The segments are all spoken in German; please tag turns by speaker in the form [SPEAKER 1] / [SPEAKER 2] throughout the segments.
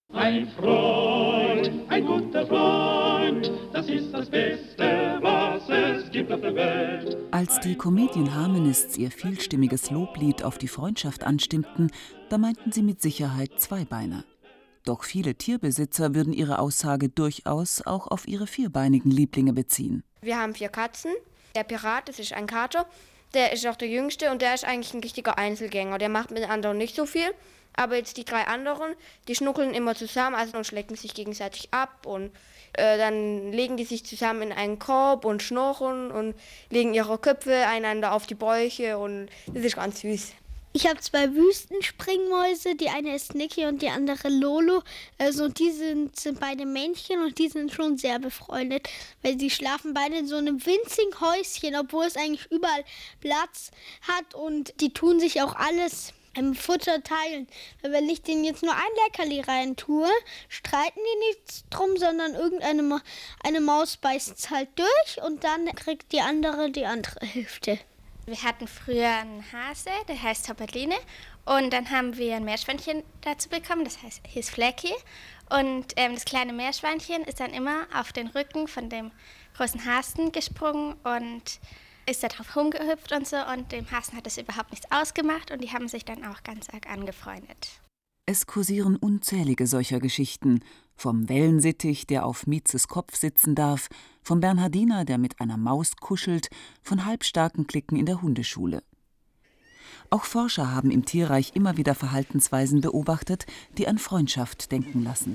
[SPEAKER 1] Ein Freund, ein guter Freund, das ist das Beste, was es gibt auf der Welt.
[SPEAKER 2] Als die Comedian Harmonists ihr vielstimmiges Loblied auf die Freundschaft anstimmten, da meinten sie mit Sicherheit Zweibeiner. Doch viele Tierbesitzer würden ihre Aussage durchaus auch auf ihre vierbeinigen Lieblinge beziehen.
[SPEAKER 3] Wir haben 4 Katzen. Der Pirat, das ist ein Kater, der ist auch der jüngste und der ist eigentlich ein richtiger Einzelgänger. Der macht mit den anderen nicht so viel. Aber jetzt die 3 anderen, die schnuckeln immer zusammen und schlecken sich gegenseitig ab. Und dann legen die sich zusammen in einen Korb und schnurren und legen ihre Köpfe einander auf die Bäuche. Und das ist ganz süß.
[SPEAKER 4] Ich habe 2 Wüstenspringmäuse, die eine ist Niki und die andere Lolo. Die sind beide Männchen und die sind schon sehr befreundet, weil sie schlafen beide in so einem winzigen Häuschen, obwohl es eigentlich überall Platz hat und die tun sich auch alles im Futter teilen. Wenn ich denen jetzt nur ein Leckerli rein tue, streiten die nichts drum, sondern eine Maus beißt es halt durch und dann kriegt die andere Hälfte.
[SPEAKER 5] Wir hatten früher einen Hase, der heißt Topperline. Und dann haben wir ein Meerschweinchen dazu bekommen, das hieß Flecky. Und das kleine Meerschweinchen ist dann immer auf den Rücken von dem großen Hasen gesprungen und ist da drauf rumgehüpft und so. Und dem Hasen hat das überhaupt nichts ausgemacht und die haben sich dann auch ganz arg angefreundet.
[SPEAKER 2] Es kursieren unzählige solcher Geschichten. Vom Wellensittich, der auf Mietzes Kopf sitzen darf, vom Bernhardiner, der mit einer Maus kuschelt, von halbstarken Klicken in der Hundeschule. Auch Forscher haben im Tierreich immer wieder Verhaltensweisen beobachtet, die an Freundschaft denken lassen.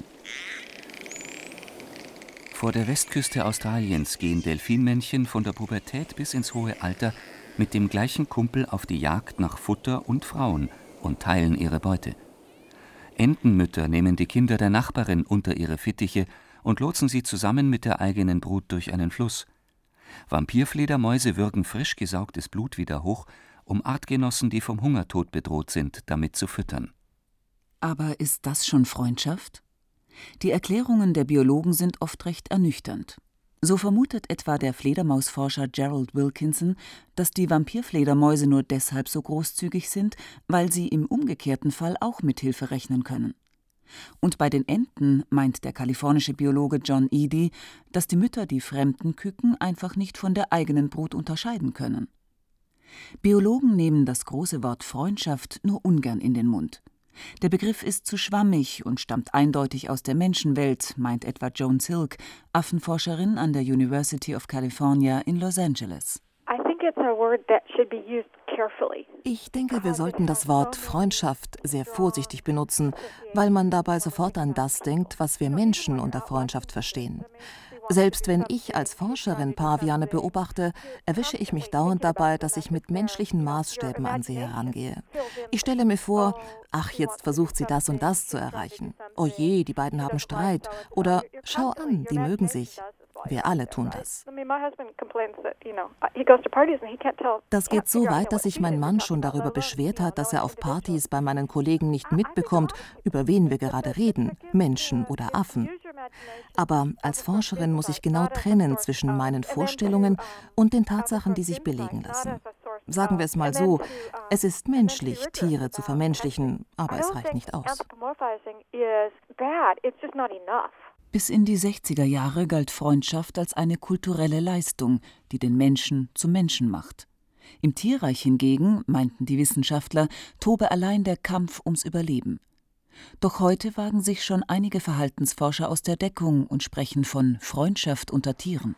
[SPEAKER 6] Vor der Westküste Australiens gehen Delfinmännchen von der Pubertät bis ins hohe Alter mit dem gleichen Kumpel auf die Jagd nach Futter und Frauen und teilen ihre Beute. Entenmütter nehmen die Kinder der Nachbarin unter ihre Fittiche und lotsen sie zusammen mit der eigenen Brut durch einen Fluss. Vampirfledermäuse würgen frisch gesaugtes Blut wieder hoch, um Artgenossen, die vom Hungertod bedroht sind, damit zu füttern.
[SPEAKER 2] Aber ist das schon Freundschaft? Die Erklärungen der Biologen sind oft recht ernüchternd. So vermutet etwa der Fledermausforscher Gerald Wilkinson, dass die Vampirfledermäuse nur deshalb so großzügig sind, weil sie im umgekehrten Fall auch mit Hilfe rechnen können. Und bei den Enten meint der kalifornische Biologe John Eady, dass die Mütter die fremden Küken einfach nicht von der eigenen Brut unterscheiden können. Biologen nehmen das große Wort Freundschaft nur ungern in den Mund. Der Begriff ist zu schwammig und stammt eindeutig aus der Menschenwelt, meint etwa Joan Silk, Affenforscherin an der University of California in Los Angeles.
[SPEAKER 7] Ich denke, wir sollten das Wort Freundschaft sehr vorsichtig benutzen, weil man dabei sofort an das denkt, was wir Menschen unter Freundschaft verstehen. Selbst wenn ich als Forscherin Paviane beobachte, erwische ich mich dauernd dabei, dass ich mit menschlichen Maßstäben an sie herangehe. Ich stelle mir vor, ach, jetzt versucht sie das und das zu erreichen. Oh je, die beiden haben Streit. Oder schau an, die mögen sich. Wir alle tun das. Das geht so weit, dass sich mein Mann schon darüber beschwert hat, dass er auf Partys bei meinen Kollegen nicht mitbekommt, über wen wir gerade reden, Menschen oder Affen. Aber als Forscherin muss ich genau trennen zwischen meinen Vorstellungen und den Tatsachen, die sich belegen lassen. Sagen wir es mal so, es ist menschlich, Tiere zu vermenschlichen, aber es reicht nicht aus.
[SPEAKER 2] Bis in die 60er Jahre galt Freundschaft als eine kulturelle Leistung, die den Menschen zum Menschen macht. Im Tierreich hingegen, meinten die Wissenschaftler, tobe allein der Kampf ums Überleben. Doch heute wagen sich schon einige Verhaltensforscher aus der Deckung und sprechen von Freundschaft unter Tieren.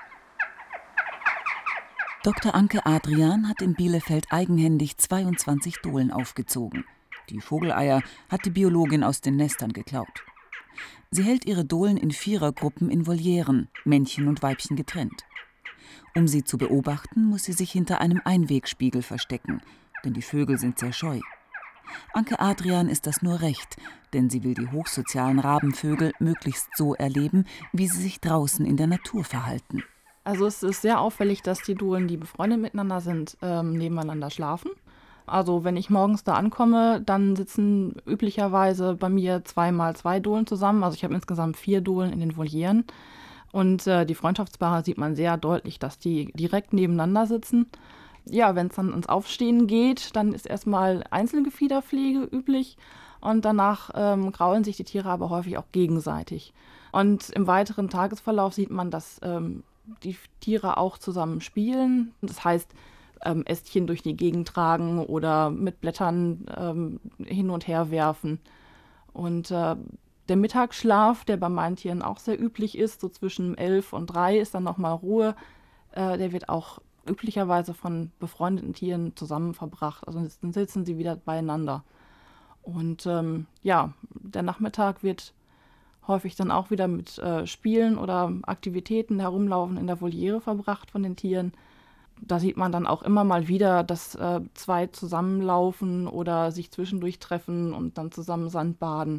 [SPEAKER 2] Dr. Anke Adrian hat in Bielefeld eigenhändig 22 Dohlen aufgezogen. Die Vogeleier hat die Biologin aus den Nestern geklaut. Sie hält ihre Dohlen in Vierergruppen in Volieren, Männchen und Weibchen getrennt. Um sie zu beobachten, muss sie sich hinter einem Einwegspiegel verstecken, denn die Vögel sind sehr scheu. Anke Adrian ist das nur recht, denn sie will die hochsozialen Rabenvögel möglichst so erleben, wie sie sich draußen in der Natur verhalten.
[SPEAKER 8] Also es ist sehr auffällig, dass die Dohlen, die befreundet miteinander sind, nebeneinander schlafen. Also wenn ich morgens da ankomme, dann sitzen üblicherweise bei mir 2x2 Dohlen zusammen. Also ich habe insgesamt 4 Dohlen in den Volieren. Und die Freundschaftspaare sieht man sehr deutlich, dass die direkt nebeneinander sitzen. Ja, wenn es dann ins Aufstehen geht, dann ist erstmal Einzelgefiederpflege üblich. und danach kraulen sich die Tiere aber häufig auch gegenseitig. Und im weiteren Tagesverlauf sieht man, dass die Tiere auch zusammen spielen. Das heißt, Ästchen durch die Gegend tragen oder mit Blättern hin und her werfen. Und der Mittagsschlaf, der bei meinen Tieren auch sehr üblich ist, so zwischen 11 und 3 ist dann nochmal Ruhe, der wird auch üblicherweise von befreundeten Tieren zusammen verbracht. Also dann sitzen sie wieder beieinander. Und der Nachmittag wird häufig dann auch wieder mit Spielen oder Aktivitäten, Herumlaufen in der Voliere verbracht von den Tieren. Da sieht man dann auch immer mal wieder, dass zwei zusammenlaufen oder sich zwischendurch treffen und dann zusammen Sandbaden.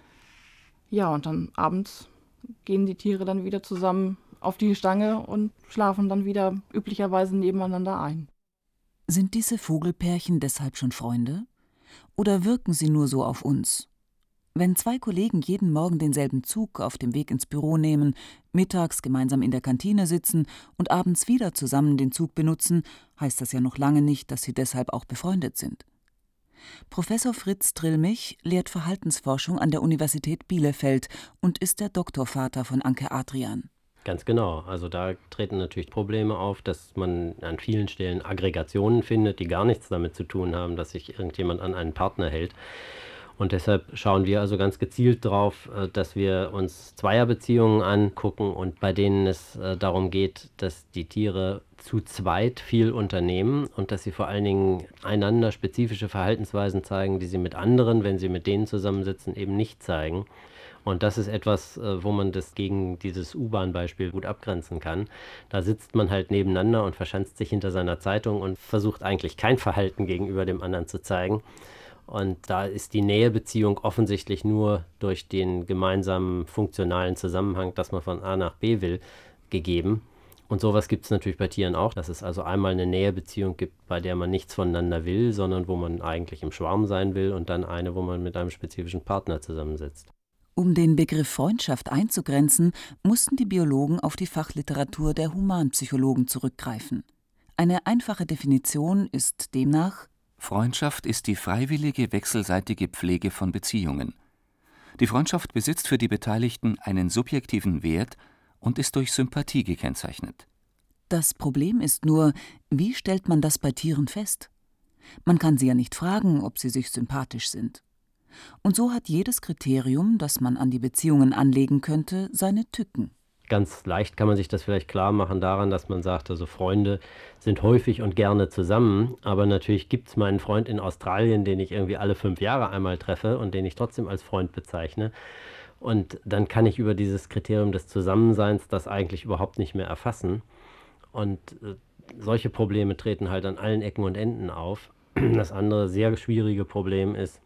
[SPEAKER 8] Ja, und dann abends gehen die Tiere dann wieder zusammen auf die Stange und schlafen dann wieder üblicherweise nebeneinander ein.
[SPEAKER 2] Sind diese Vogelpärchen deshalb schon Freunde? Oder wirken sie nur so auf uns? Wenn zwei Kollegen jeden Morgen denselben Zug auf dem Weg ins Büro nehmen, mittags gemeinsam in der Kantine sitzen und abends wieder zusammen den Zug benutzen, heißt das ja noch lange nicht, dass sie deshalb auch befreundet sind. Professor Fritz Trillmich lehrt Verhaltensforschung an der Universität Bielefeld und ist der Doktorvater von Anke Adrian.
[SPEAKER 9] Ganz genau. Also da treten natürlich Probleme auf, dass man an vielen Stellen Aggregationen findet, die gar nichts damit zu tun haben, dass sich irgendjemand an einen Partner hält. Und deshalb schauen wir also ganz gezielt darauf, dass wir uns Zweierbeziehungen angucken und bei denen es darum geht, dass die Tiere zu zweit viel unternehmen und dass sie vor allen Dingen einander spezifische Verhaltensweisen zeigen, die sie mit anderen, wenn sie mit denen zusammensitzen, eben nicht zeigen. Und das ist etwas, wo man das gegen dieses U-Bahn-Beispiel gut abgrenzen kann. Da sitzt man halt nebeneinander und verschanzt sich hinter seiner Zeitung und versucht eigentlich kein Verhalten gegenüber dem anderen zu zeigen. Und da ist die Nähebeziehung offensichtlich nur durch den gemeinsamen funktionalen Zusammenhang, dass man von A nach B will, gegeben. Und sowas gibt es natürlich bei Tieren auch, dass es also einmal eine Nähebeziehung gibt, bei der man nichts voneinander will, sondern wo man eigentlich im Schwarm sein will, und dann eine, wo man mit einem spezifischen Partner zusammensitzt.
[SPEAKER 2] Um den Begriff Freundschaft einzugrenzen, mussten die Biologen auf die Fachliteratur der Humanpsychologen zurückgreifen. Eine einfache Definition ist demnach:
[SPEAKER 6] Freundschaft ist die freiwillige wechselseitige Pflege von Beziehungen. Die Freundschaft besitzt für die Beteiligten einen subjektiven Wert und ist durch Sympathie gekennzeichnet.
[SPEAKER 2] Das Problem ist nur, wie stellt man das bei Tieren fest? Man kann sie ja nicht fragen, ob sie sich sympathisch sind. Und so hat jedes Kriterium, das man an die Beziehungen anlegen könnte, seine Tücken.
[SPEAKER 9] Ganz leicht kann man sich das vielleicht klar machen daran, dass man sagt, also Freunde sind häufig und gerne zusammen, aber natürlich gibt es meinen Freund in Australien, den ich irgendwie alle 5 Jahre einmal treffe und den ich trotzdem als Freund bezeichne. Und dann kann ich über dieses Kriterium des Zusammenseins das eigentlich überhaupt nicht mehr erfassen. Und solche Probleme treten halt an allen Ecken und Enden auf. Das andere sehr schwierige Problem ist,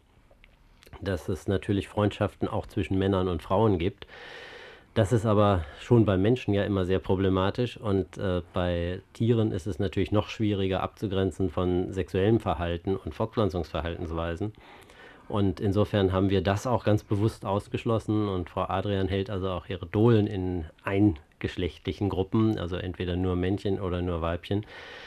[SPEAKER 9] dass es natürlich Freundschaften auch zwischen Männern und Frauen gibt. Das ist aber schon beim Menschen ja immer sehr problematisch, und bei Tieren ist es natürlich noch schwieriger abzugrenzen von sexuellem Verhalten und Fortpflanzungsverhaltensweisen. Und insofern haben wir das auch ganz bewusst ausgeschlossen, und Frau Adrian hält also auch ihre Dohlen in eingeschlechtlichen Gruppen, also entweder nur Männchen oder nur Weibchen,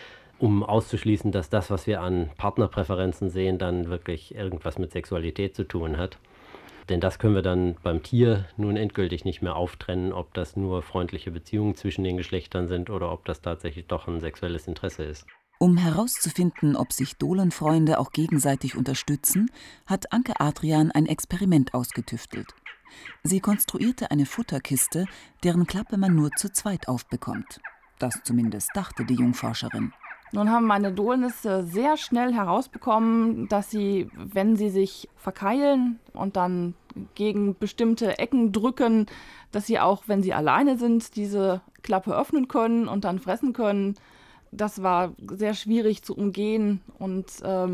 [SPEAKER 9] um auszuschließen, dass das, was wir an Partnerpräferenzen sehen, dann wirklich irgendwas mit Sexualität zu tun hat. Denn das können wir dann beim Tier nun endgültig nicht mehr auftrennen, ob das nur freundliche Beziehungen zwischen den Geschlechtern sind oder ob das tatsächlich doch ein sexuelles Interesse ist.
[SPEAKER 2] Um herauszufinden, ob sich Dohlenfreunde auch gegenseitig unterstützen, hat Anke Adrian ein Experiment ausgetüftelt. Sie konstruierte eine Futterkiste, deren Klappe man nur zu zweit aufbekommt. Das zumindest dachte die Jungforscherin.
[SPEAKER 8] Nun haben meine Dohlen es sehr schnell herausbekommen, dass sie, wenn sie sich verkeilen und dann gegen bestimmte Ecken drücken, dass sie auch, wenn sie alleine sind, diese Klappe öffnen können und dann fressen können. Das war sehr schwierig zu umgehen, und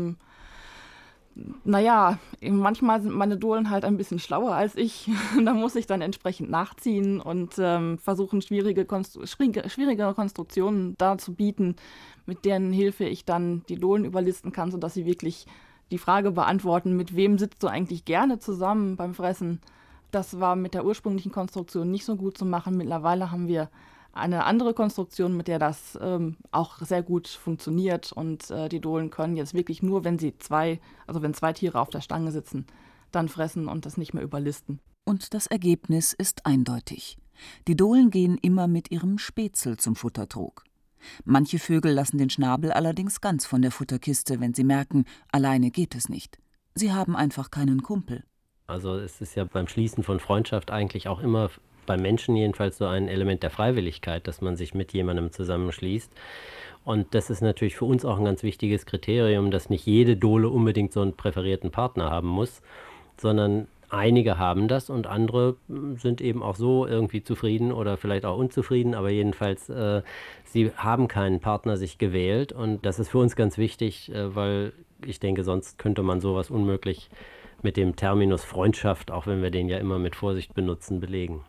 [SPEAKER 8] manchmal sind meine Dohlen halt ein bisschen schlauer als ich. Da muss ich dann entsprechend nachziehen und versuchen, schwierige Konstruktionen darzubieten, mit deren Hilfe ich dann die Dohlen überlisten kann, sodass sie wirklich die Frage beantworten, mit wem sitzt du eigentlich gerne zusammen beim Fressen. Das war mit der ursprünglichen Konstruktion nicht so gut zu machen. Mittlerweile haben wir eine andere Konstruktion, mit der das auch sehr gut funktioniert, und die Dohlen können jetzt wirklich nur, wenn zwei Tiere auf der Stange sitzen, dann fressen und das nicht mehr überlisten.
[SPEAKER 2] Und das Ergebnis ist eindeutig. Die Dohlen gehen immer mit ihrem Spätzle zum Futtertrog. Manche Vögel lassen den Schnabel allerdings ganz von der Futterkiste, wenn sie merken, alleine geht es nicht. Sie haben einfach keinen Kumpel.
[SPEAKER 9] Also es ist ja beim Schließen von Freundschaft eigentlich auch immer beim Menschen jedenfalls so ein Element der Freiwilligkeit, dass man sich mit jemandem zusammenschließt. Und das ist natürlich für uns auch ein ganz wichtiges Kriterium, dass nicht jede Dohle unbedingt so einen präferierten Partner haben muss, sondern einige haben das und andere sind eben auch so irgendwie zufrieden oder vielleicht auch unzufrieden, aber jedenfalls, sie haben keinen Partner sich gewählt und das ist für uns ganz wichtig, weil ich denke, sonst könnte man sowas unmöglich mit dem Terminus Freundschaft, auch wenn wir den ja immer mit Vorsicht benutzen, belegen.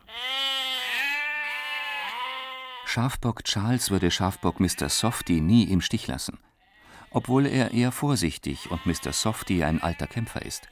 [SPEAKER 6] Schafbock Charles würde Schafbock Mr. Softy nie im Stich lassen, obwohl er eher vorsichtig und Mr. Softy ein alter Kämpfer ist.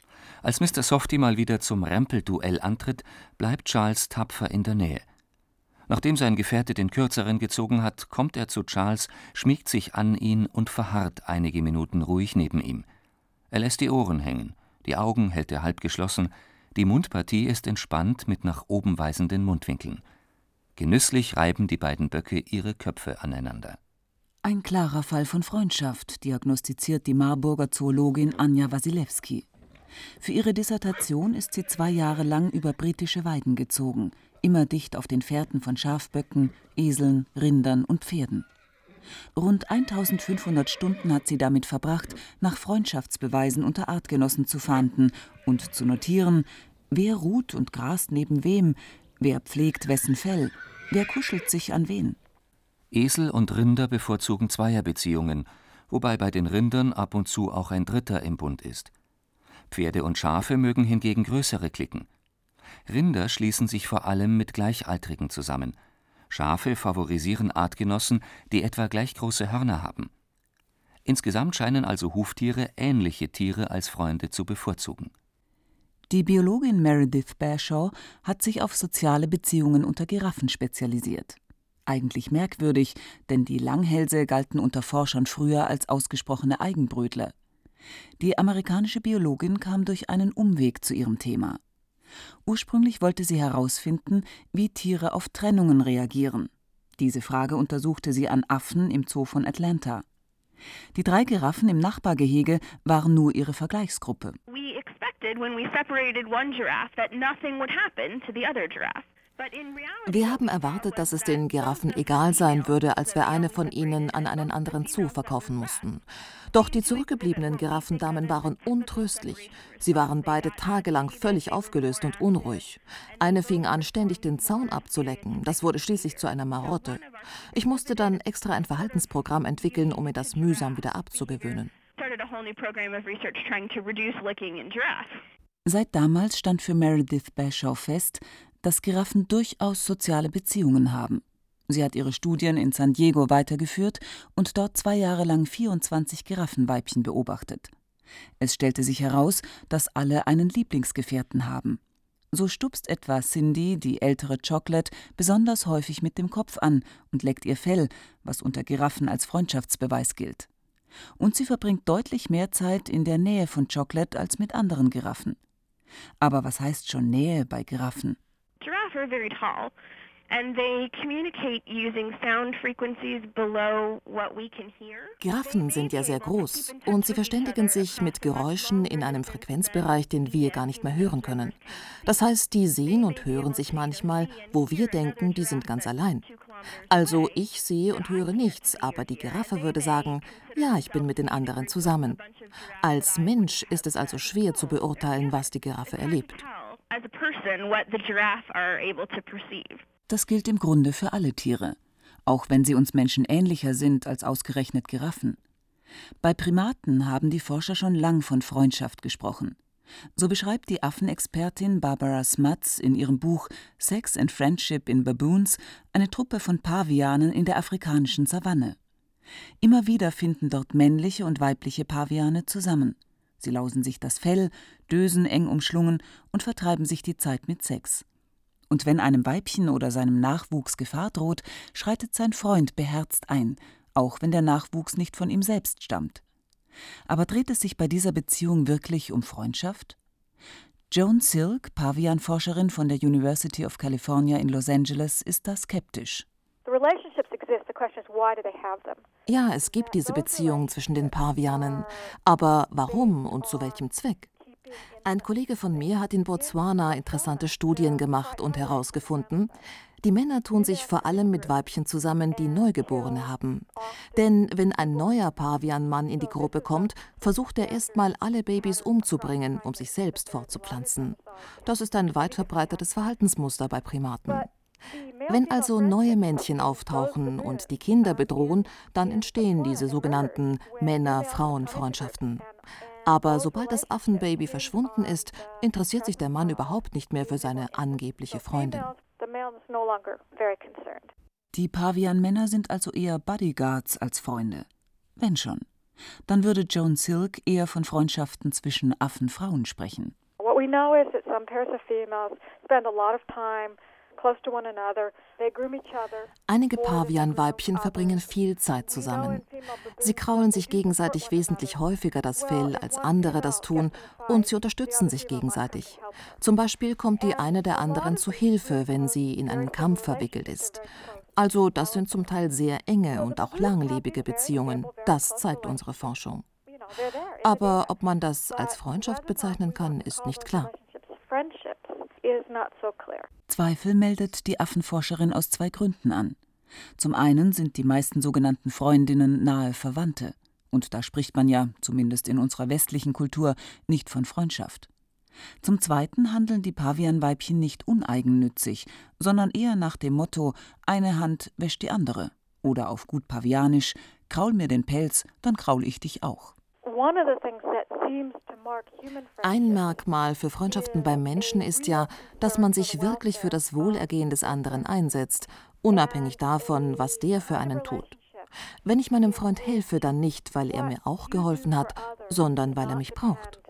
[SPEAKER 6] Als Mr. Softy mal wieder zum Rempelduell antritt, bleibt Charles tapfer in der Nähe. Nachdem sein Gefährte den Kürzeren gezogen hat, kommt er zu Charles, schmiegt sich an ihn und verharrt einige Minuten ruhig neben ihm. Er lässt die Ohren hängen, die Augen hält er halb geschlossen, die Mundpartie ist entspannt mit nach oben weisenden Mundwinkeln. Genüsslich reiben die beiden Böcke ihre Köpfe aneinander.
[SPEAKER 2] Ein klarer Fall von Freundschaft, diagnostiziert die Marburger Zoologin Anja Wasilewski. Für ihre Dissertation ist sie 2 Jahre lang über britische Weiden gezogen, immer dicht auf den Fährten von Schafböcken, Eseln, Rindern und Pferden. Rund 1500 Stunden hat sie damit verbracht, nach Freundschaftsbeweisen unter Artgenossen zu fahnden und zu notieren, wer ruht und grast neben wem, wer pflegt wessen Fell, wer kuschelt sich an wen.
[SPEAKER 6] Esel und Rinder bevorzugen Zweierbeziehungen, wobei bei den Rindern ab und zu auch ein Dritter im Bund ist. Pferde und Schafe mögen hingegen größere Cliquen. Rinder schließen sich vor allem mit Gleichaltrigen zusammen. Schafe favorisieren Artgenossen, die etwa gleich große Hörner haben. Insgesamt scheinen also Huftiere ähnliche Tiere als Freunde zu bevorzugen.
[SPEAKER 2] Die Biologin Meredith Bashaw hat sich auf soziale Beziehungen unter Giraffen spezialisiert. Eigentlich merkwürdig, denn die Langhälse galten unter Forschern früher als ausgesprochene Eigenbrötler. Die amerikanische Biologin kam durch einen Umweg zu ihrem Thema. Ursprünglich wollte sie herausfinden, wie Tiere auf Trennungen reagieren. Diese Frage untersuchte sie an Affen im Zoo von Atlanta. Die 3 Giraffen im Nachbargehege waren nur ihre Vergleichsgruppe.
[SPEAKER 10] We expected when we separated one giraffe that nothing would happen to the other giraffe.
[SPEAKER 7] Wir haben erwartet, dass es den Giraffen egal sein würde, als wir eine von ihnen an einen anderen Zoo verkaufen mussten. Doch die zurückgebliebenen Giraffendamen waren untröstlich. Sie waren beide tagelang völlig aufgelöst und unruhig. Eine fing an, ständig den Zaun abzulecken. Das wurde schließlich zu einer Marotte. Ich musste dann extra ein Verhaltensprogramm entwickeln, um mir das mühsam wieder abzugewöhnen.
[SPEAKER 2] Seit damals stand für Meredith Bashaw fest, dass Giraffen durchaus soziale Beziehungen haben. Sie hat ihre Studien in San Diego weitergeführt und dort 2 Jahre lang 24 Giraffenweibchen beobachtet. Es stellte sich heraus, dass alle einen Lieblingsgefährten haben. So stupst etwa Cindy, die ältere Chocolate, besonders häufig mit dem Kopf an und leckt ihr Fell, was unter Giraffen als Freundschaftsbeweis gilt. Und sie verbringt deutlich mehr Zeit in der Nähe von Chocolate als mit anderen Giraffen. Aber was heißt schon Nähe bei Giraffen?
[SPEAKER 10] Giraffes are very tall and they communicate using sound frequencies below what we can hear.
[SPEAKER 7] Giraffen sind ja sehr groß und sie verständigen sich mit Geräuschen in einem Frequenzbereich, den wir gar nicht mehr hören können. Das heißt, die sehen und hören sich manchmal, wo wir denken, die sind ganz allein. Also ich sehe und höre nichts, aber die Giraffe würde sagen, ja, ich bin mit den anderen zusammen. Als Mensch ist es also schwer zu beurteilen, was die Giraffe erlebt.
[SPEAKER 2] Das gilt im Grunde für alle Tiere, auch wenn sie uns Menschen ähnlicher sind als ausgerechnet Giraffen. Bei Primaten haben die Forscher schon lang von Freundschaft gesprochen. So beschreibt die Affenexpertin Barbara Smuts in ihrem Buch Sex and Friendship in Baboons eine Truppe von Pavianen in der afrikanischen Savanne. Immer wieder finden dort männliche und weibliche Paviane zusammen. Sie lausen sich das Fell, dösen eng umschlungen und vertreiben sich die Zeit mit Sex. Und wenn einem Weibchen oder seinem Nachwuchs Gefahr droht, schreitet sein Freund beherzt ein, auch wenn der Nachwuchs nicht von ihm selbst stammt. Aber dreht es sich bei dieser Beziehung wirklich um Freundschaft? Joan Silk, Pavianforscherin von der University of California in Los Angeles, ist da skeptisch.
[SPEAKER 7] Ja, es gibt diese Beziehung zwischen den Pavianen. Aber warum und zu welchem Zweck? Ein Kollege von mir hat in Botswana interessante Studien gemacht und herausgefunden, die Männer tun sich vor allem mit Weibchen zusammen, die Neugeborene haben. Denn wenn ein neuer Pavianmann in die Gruppe kommt, versucht er erstmal alle Babys umzubringen, um sich selbst fortzupflanzen. Das ist ein weit verbreitetes Verhaltensmuster bei Primaten. Wenn also neue Männchen auftauchen und die Kinder bedrohen, dann entstehen diese sogenannten Männer-Frauen-Freundschaften. Aber sobald das Affenbaby verschwunden ist, interessiert sich der Mann überhaupt nicht mehr für seine angebliche Freundin.
[SPEAKER 2] Die Pavianmänner sind also eher Bodyguards als Freunde. Wenn schon. Dann würde Joan Silk eher von Freundschaften zwischen Affenfrauen sprechen.
[SPEAKER 7] Einige Pavianweibchen verbringen viel Zeit zusammen. Sie kraulen sich gegenseitig wesentlich häufiger das Fell, als andere das tun, und sie unterstützen sich gegenseitig. Zum Beispiel kommt die eine der anderen zu Hilfe, wenn sie in einen Kampf verwickelt ist. Also das sind zum Teil sehr enge und auch langlebige Beziehungen. Das zeigt unsere Forschung. Aber ob man das als Freundschaft bezeichnen kann, ist nicht klar.
[SPEAKER 2] Zweifel meldet die Affenforscherin aus 2 Gründen an. Zum einen sind die meisten sogenannten Freundinnen nahe Verwandte. Und da spricht man ja, zumindest in unserer westlichen Kultur, nicht von Freundschaft. Zum zweiten handeln die Pavianweibchen nicht uneigennützig, sondern eher nach dem Motto, eine Hand wäscht die andere. Oder auf gut pavianisch, kraul mir den Pelz, dann kraul ich dich auch.
[SPEAKER 7] Ein Merkmal für Freundschaften beim Menschen ist ja, dass man sich wirklich für das Wohlergehen des anderen einsetzt, unabhängig davon, was der für einen tut. Wenn ich meinem Freund helfe, dann nicht, weil er mir auch geholfen hat, sondern weil er mich braucht.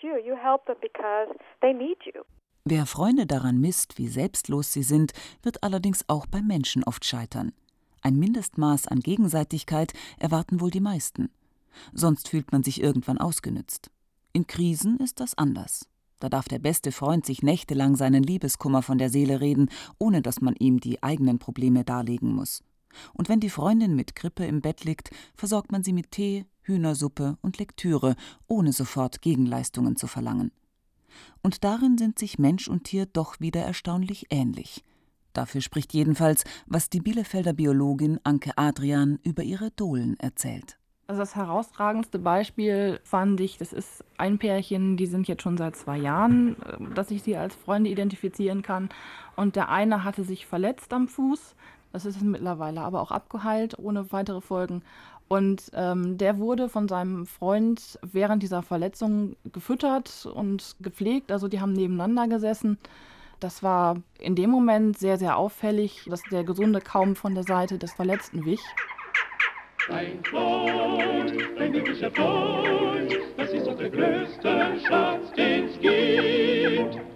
[SPEAKER 2] Wer Freunde daran misst, wie selbstlos sie sind, wird allerdings auch beim Menschen oft scheitern. Ein Mindestmaß an Gegenseitigkeit erwarten wohl die meisten. Sonst fühlt man sich irgendwann ausgenützt. In Krisen ist das anders. Da darf der beste Freund sich nächtelang seinen Liebeskummer von der Seele reden, ohne dass man ihm die eigenen Probleme darlegen muss. Und wenn die Freundin mit Grippe im Bett liegt, versorgt man sie mit Tee, Hühnersuppe und Lektüre, ohne sofort Gegenleistungen zu verlangen. Und darin sind sich Mensch und Tier doch wieder erstaunlich ähnlich. Dafür spricht jedenfalls, was die Bielefelder Biologin Anke Adrian über ihre Dohlen erzählt.
[SPEAKER 8] Also das herausragendste Beispiel fand ich, das ist ein Pärchen, die sind jetzt schon seit 2 Jahren, dass ich sie als Freunde identifizieren kann. Und der eine hatte sich verletzt am Fuß, das ist mittlerweile aber auch abgeheilt, ohne weitere Folgen. Und der wurde von seinem Freund während dieser Verletzung gefüttert und gepflegt, also die haben nebeneinander gesessen. Das war in dem Moment sehr, sehr auffällig, dass der Gesunde kaum von der Seite des Verletzten wich.
[SPEAKER 1] Ein Freund, ein wirklicher Freund, das ist doch der größte Schatz, den's gibt.